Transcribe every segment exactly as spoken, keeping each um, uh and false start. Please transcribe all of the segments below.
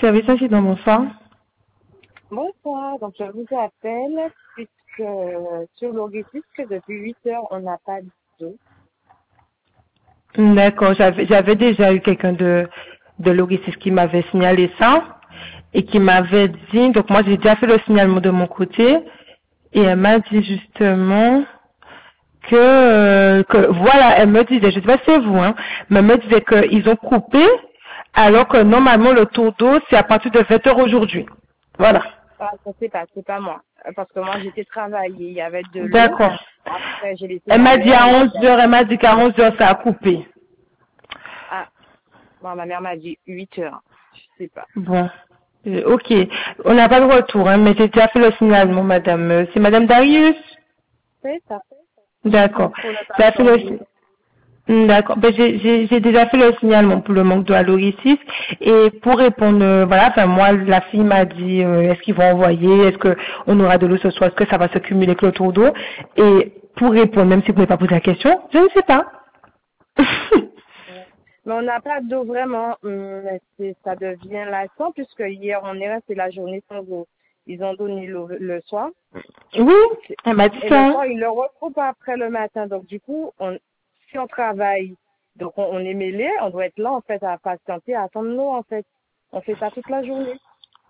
service incident, bonsoir. Bonsoir, donc je vous appelle puisque euh, sur l'Ogetis que depuis huit heures on n'a pas d'eau. D'accord, j'avais j'avais déjà eu quelqu'un de, de logistique qui m'avait signalé ça et qui m'avait dit, donc moi j'ai déjà fait le signalement de mon côté et elle m'a dit justement que, euh, que voilà, elle me disait, je sais pas si c'est vous, hein, mais elle me disait qu'ils ont coupé alors que normalement le tour d'eau c'est à partir de vingt heures aujourd'hui. Voilà. Ah, ça c'est pas, c'est pas moi. Euh, Parce que moi j'étais travailler, il y avait de l'eau. D'accord. Après j'ai laissé Elle ma m'a dit mère, à elle a onze dit, heures, elle m'a dit qu'à onze heures ça a coupé. ah, bon, ma mère m'a dit huit heures. Je sais pas. Bon. Euh, ok. On n'a pas de retour, hein, mais j'ai déjà fait le signalement, madame. Euh, C'est madame Darius? C'est ça. D'accord. Pour ne pas J'ai fait le changer. si- Hmm, D'accord. Ben, j'ai j'ai- j'ai déjà fait le signalement pour le manque de haloricis. Et pour répondre, euh, voilà, enfin moi, la fille m'a dit, euh, est-ce qu'ils vont envoyer, est-ce que on aura de l'eau ce soir, est-ce que ça va se cumuler avec le tour d'eau? Et pour répondre, même si vous ne pouvez pas poser la question, je ne sais pas. Ouais. Mais on n'a pas d'eau vraiment. Hum, mais c'est- ça devient lassant puisque hier on est resté la journée sans eau. Ils ont donné l'eau le soir. Oui, elle m'a dit Et le ça. soir, ils le retrouvent après le matin. Donc, du coup, on, si on travaille, donc on, on est mêlé, on doit être là, en fait, à patienter, à attendre l'eau, en fait. On fait ça toute la journée.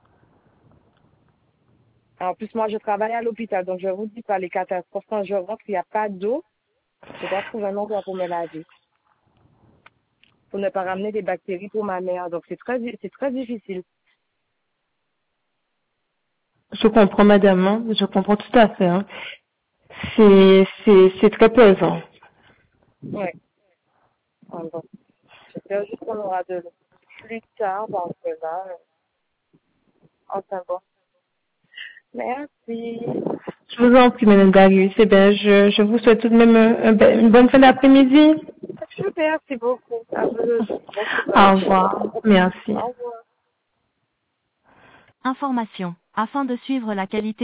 En plus, moi, je travaille à l'hôpital, donc je vous dis pas les catastrophes. Quand je rentre, il n'y a pas d'eau, je dois trouver un endroit pour me laver. Pour ne pas ramener des bactéries pour ma mère. Donc, c'est très, c'est très difficile. Je comprends, madame, hein. Je comprends tout à fait. Hein. C'est c'est c'est très pesant. Ouais. Ah, bon. J'espère juste qu'on aura de l'eau plus tard, parce que là, euh, enfin bon. Merci. Je vous en prie, madame Darius. Eh bien, je, je vous souhaite tout de même un- un- une bonne fin d'après-midi. Merci beaucoup. À vous aussi. Bon Au courage. revoir. Merci. Au revoir. Information. Afin de suivre la qualité